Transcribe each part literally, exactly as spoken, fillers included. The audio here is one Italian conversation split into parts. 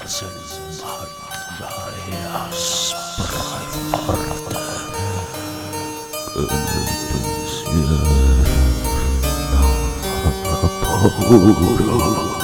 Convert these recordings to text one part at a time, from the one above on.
selvaggia e aspra e forte, che nel pensiero non ha paura.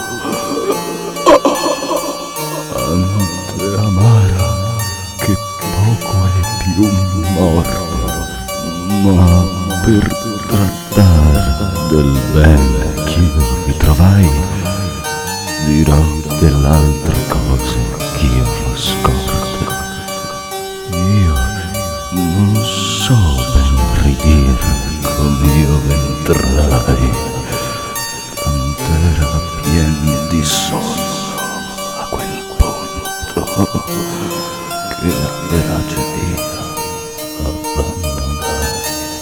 Ante amara che poco è più morta, ma per trattare del bene ch'io vi trovai, dirò dell'altre cose ch'io ho scoperte. Io non so ben ridire come io v'entrai, tant'era pien di sonno a quel punto che a verace io abbandonai.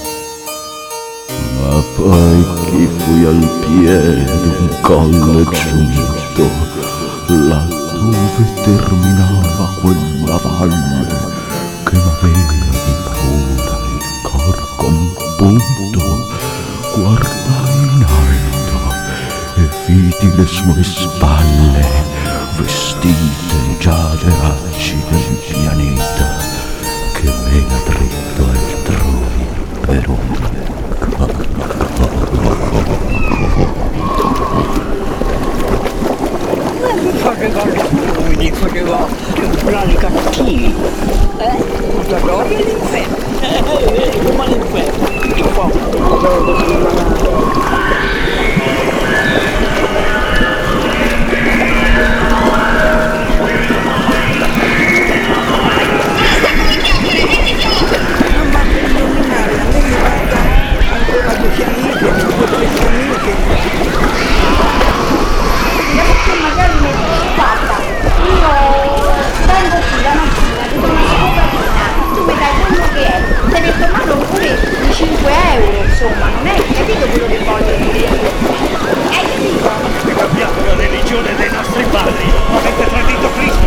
Ma poi chi fui al piede d'un colle giunto, là dove terminava quella valle che m'aveva di paura il cor compunto, guardai in alto e vidi le sue spalle vestite già le raggi del pianeta che mena dritto altrui per un faceva lui, faceva brani cattivi, eh? La gloria e l'inferno, eh, come l'inferno, un po'. Magari mi guarda, io vengo qui la mattina, ti do una scopatina, tu mi dai quello che è, te ne tornano pure di cinque euro, insomma, non è capito quello che voglio dire? Hai capito? Avete cambiato la religione dei nostri padri, avete tradito Cristo.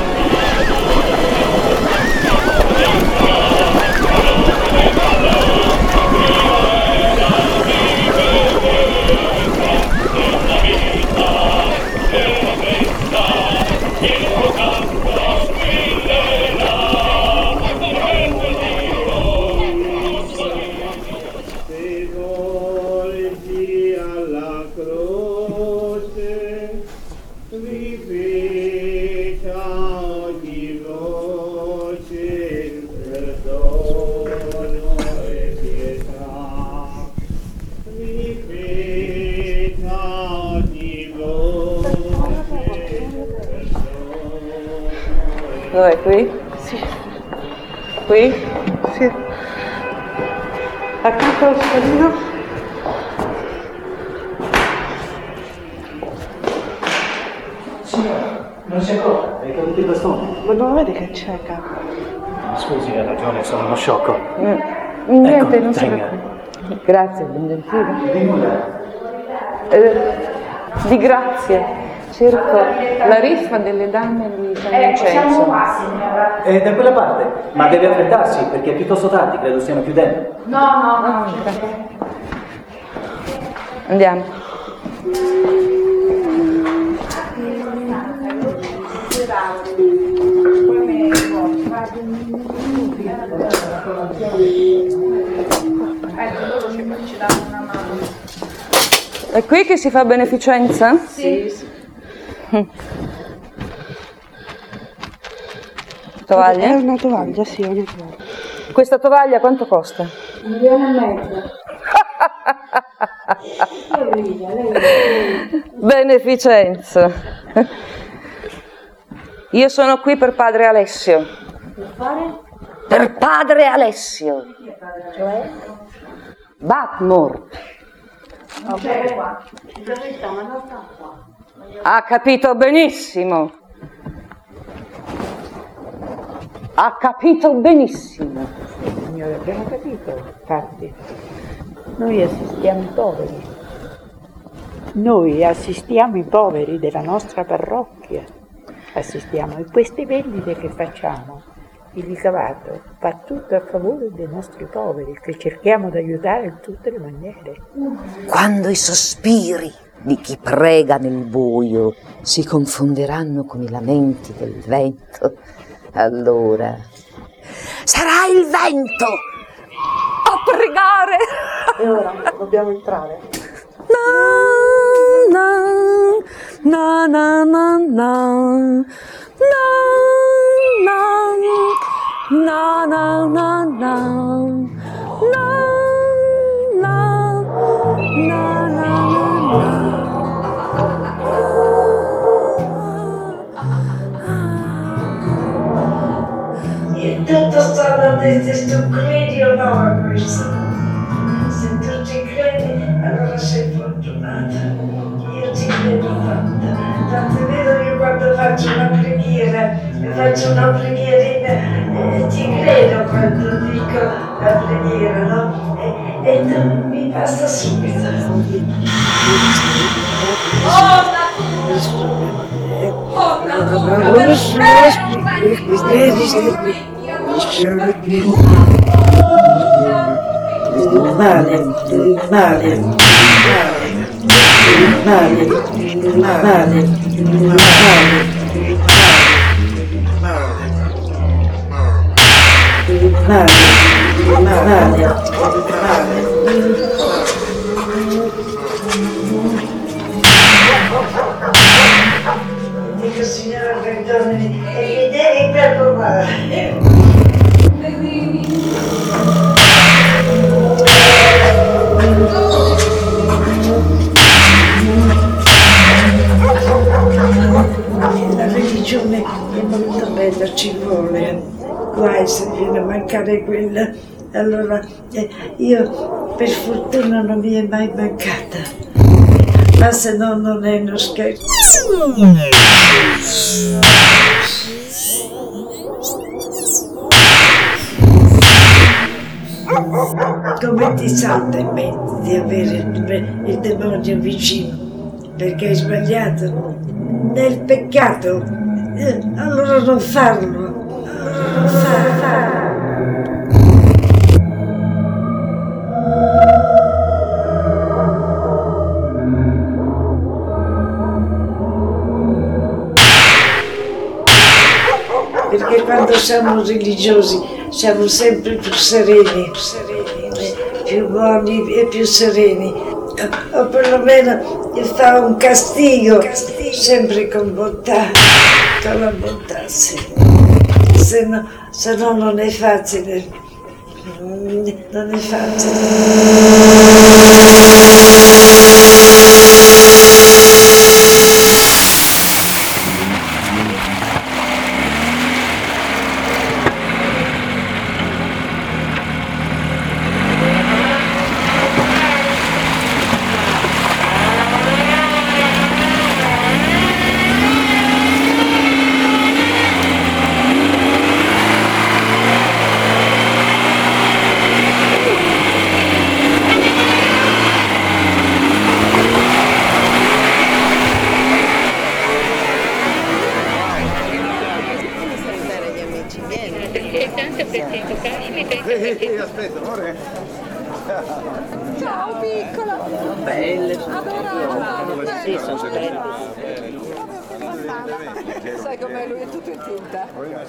Dov'è? Qui? Sì. Qui? Sì. Accanto allo scalino. Signora, non si accorge, hai caduto il bastone. Ma non vedi che c'è, capo? Scusi, hai ragione, sono uno sciocco. Mm. Niente, Ecco, non si tenga. preoccupi. Grazie, ben gentile. Di nulla. Eh, di grazie. Cerco la riffa delle dame di San Vincenzo. È da quella parte, ma deve affrettarsi perché è piuttosto tardi, credo stiano chiudendo. No, no, no. Ah, grazie. Andiamo. È qui che si fa beneficenza? Sì, sì. Tovaglia? È una tovaglia, sì, è una tovaglia. Questa tovaglia quanto costa? Un milione e mezzo. Lei ride, lei ride. Beneficenza. Io sono qui per padre Alessio. Per fare? Per padre Alessio. Cioè? Batmore. Non c'è qua. Dove sta? Ma non sta qua. Ha capito benissimo. Ha capito benissimo. Signore, abbiamo capito, infatti. Noi assistiamo i poveri. Noi assistiamo i poveri della nostra parrocchia. Assistiamo e queste vendite che facciamo, il ricavato va tutto a favore dei nostri poveri, che cerchiamo di aiutare in tutte le maniere. Quando i sospiri di chi prega nel buio si confonderanno con i lamenti del vento, allora sarà il vento a pregare. E ora dobbiamo entrare. Na na na na na na na na na na E tutto sta da te, se tu credi o no a questo. Se tu ci credi, allora sei fortunata. Io ci credo tanto. Tanto è vero che quando faccio una preghiera, faccio una pregherina, eh, ci credo quando dico la preghiera, no? E, e tu mi basta subito. Oh, il male, il male, il male, il male, il male, il male. Dico signora perdonami e mi devi perdonare. La religione è molto bella, ci vuole, guai se viene a mancare quella. Allora eh, io per fortuna non mi è mai mancata, ma se no non è uno scherzo. Come ti salta in mente di avere il, il demonio vicino? Perché hai sbagliato nel peccato? Eh, allora non farlo, allora non farlo. Perché quando siamo religiosi siamo sempre più sereni, più buoni e più sereni, o perlomeno fa un castigo, sempre con bontà, con la bontà, sì. Se no, se no non è facile, non è facile. Aspetta, amore. Ciao piccola. Belle. Adorata. Sì, sono splendide. Sai com'è, lui è tutto in tinta.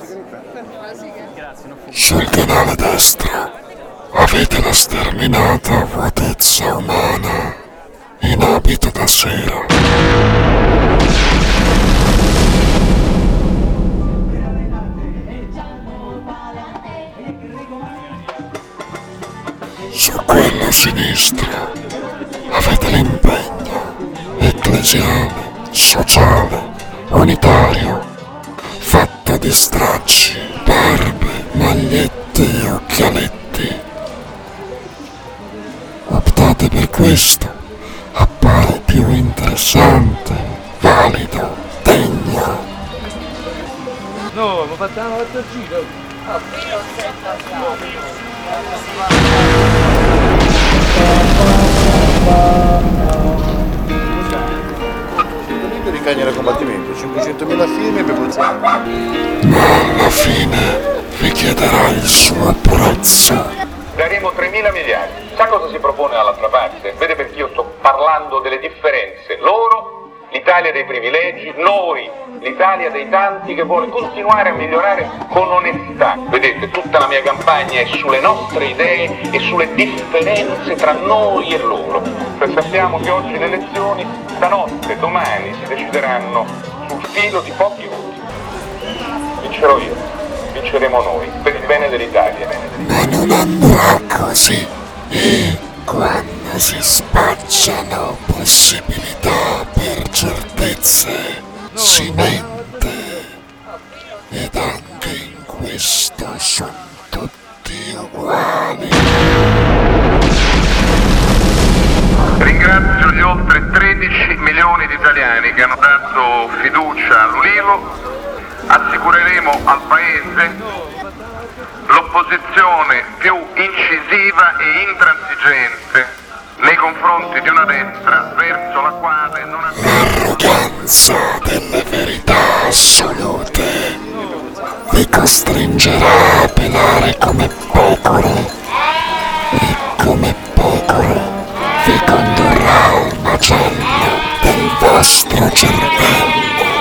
Sul canale destro avete la sterminata vuotezza umana in abito da sera. Su quella sinistra avete l'impegno ecclesiale, sociale, unitario, fatta di stracci, barbe, maglietti e occhialetti. Optate per questo, appare più interessante, valido, degno. No, ma facciamo l'altro giro. Di cagna da combattimento, cinquecentomila firme per pozione. Ma alla fine vi chiederà il suo prezzo. daremo tremila miliardi. Sa cosa si propone dall'altra parte? Vede perché io sto parlando delle differenze. Loro, l'Italia dei privilegi, noi, l'Italia dei tanti che vuole continuare a migliorare con onestà. Vedete, tutta la mia campagna è sulle nostre idee e sulle differenze tra noi e loro. Cioè sappiamo che oggi le elezioni, stanotte, domani, si decideranno sul filo di pochi voti. Vincerò io, vinceremo noi, per il bene dell'Italia. Ma non andrà così. Quando si spacciano possibilità per certezze, si mente. Ed anche in questo sono tutti uguali. Ringrazio gli oltre tredici milioni di italiani che hanno dato fiducia all'Ulivo. Assicureremo al Paese l'opposizione più incisiva e intransigente nei confronti di una destra verso la quale non abbiamo... L'arroganza delle verità assolute vi costringerà a pelare come pecore e come pecore vi condurrà al macello del vostro cervello.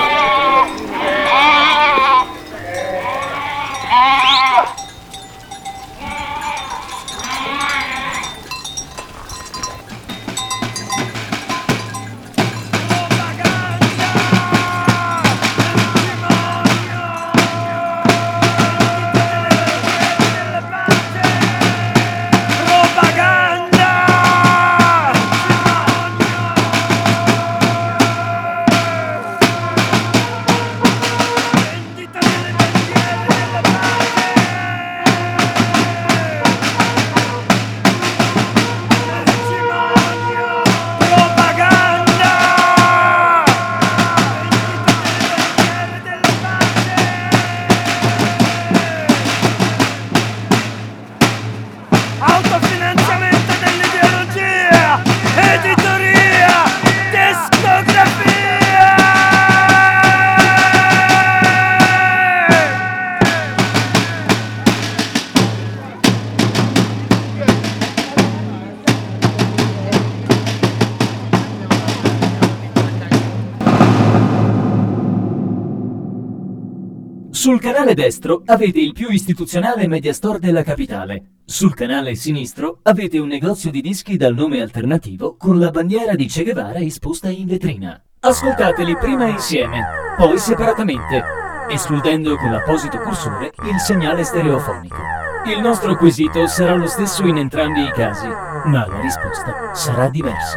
Sul canale destro avete il più istituzionale media store della capitale. Sul canale sinistro avete un negozio di dischi dal nome alternativo con la bandiera di Che Guevara esposta in vetrina. Ascoltateli prima insieme, poi separatamente, escludendo con l'apposito cursore il segnale stereofonico. Il nostro quesito sarà lo stesso in entrambi i casi, ma la risposta sarà diversa.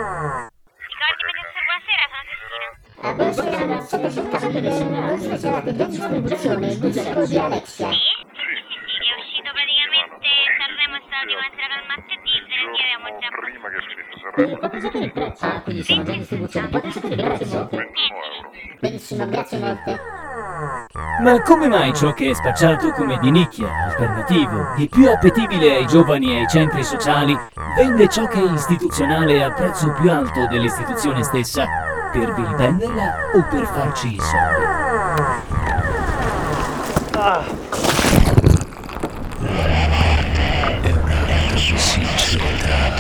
La buonasera alla sottoscrittabile signora Società di Distribuzione Guglielmo di Alexia. Sì, è uscito praticamente Sanremo, è stato di questa dal martedì, venerdì abbiamo già... Prima che finisse Sanremo. Il proposito del prezzo, quindi siamo in distribuzione. Potete sapere, grazie molte. Benissimo, grazie molte. Ma come mai ciò che è spacciato come di nicchia, alternativo, di più appetibile ai giovani e ai centri sociali, vende ciò che è istituzionale a prezzo più alto dell'istituzione stessa? Per vilipenderla o per farci i soldi? Ah. È un'area di sincerità.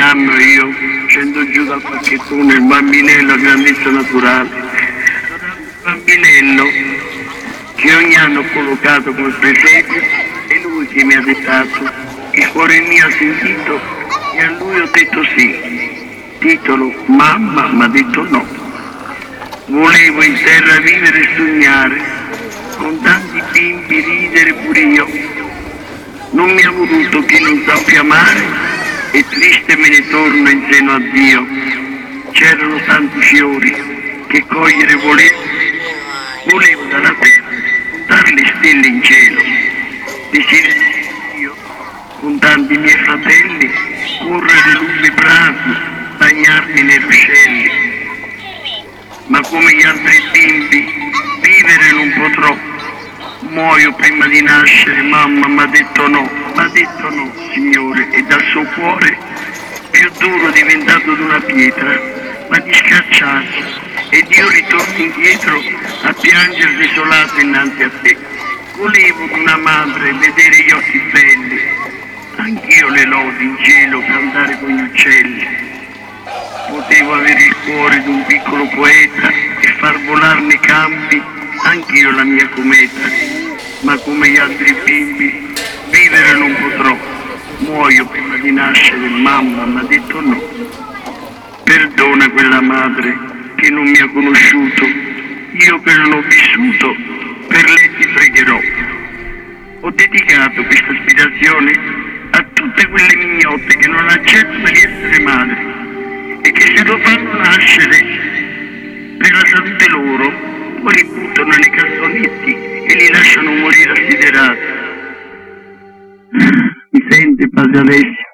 anno io scendo giù dal pacchettone il bambinello a grandezza naturale. Il bambinello che ogni anno ho collocato come presepio è lui che mi ha dettato. Il cuore mio ha sentito e a lui ho detto sì. Titolo: mamma m'ha detto no. Volevo in terra vivere e sognare, con tanti bimbi ridere pure io. Non mi ha voluto chi non sappia amare e triste me ne torno in seno a Dio. C'erano tanti fiori che cogliere volevo, volevo dalla terra contare le stelle in cielo. Desiderio io, con tanti miei fratelli, correre lunghi prati, bagnarmi nei ruscelli. Ma come gli altri bimbi, vivere non potrò. Muoio prima di nascere, mamma m'ha detto no, m'ha detto no, Signore, e dal suo cuore, più duro diventato d'una pietra, m'ha discacciato, ed io ritorno indietro a piangere desolato innanzi a te. Volevo una madre vedere gli occhi belli, anch'io le lodi in cielo cantare con gli uccelli. Potevo avere il cuore di un piccolo poeta e far volare nei campi anch'io la mia cometa, ma come gli altri bimbi vivere non potrò. Muoio prima di nascere, mamma m'ha detto no. Perdona quella madre che non mi ha conosciuto, io che non ho vissuto, per lei ti pregherò. Ho dedicato questa aspirazione a tutte quelle mignotte che non accettano di essere madri e che se lo fanno nascere per la salute loro, poi li buttano nei cassonetti e li lasciano morire assiderati. Mi sente, padre Alessio?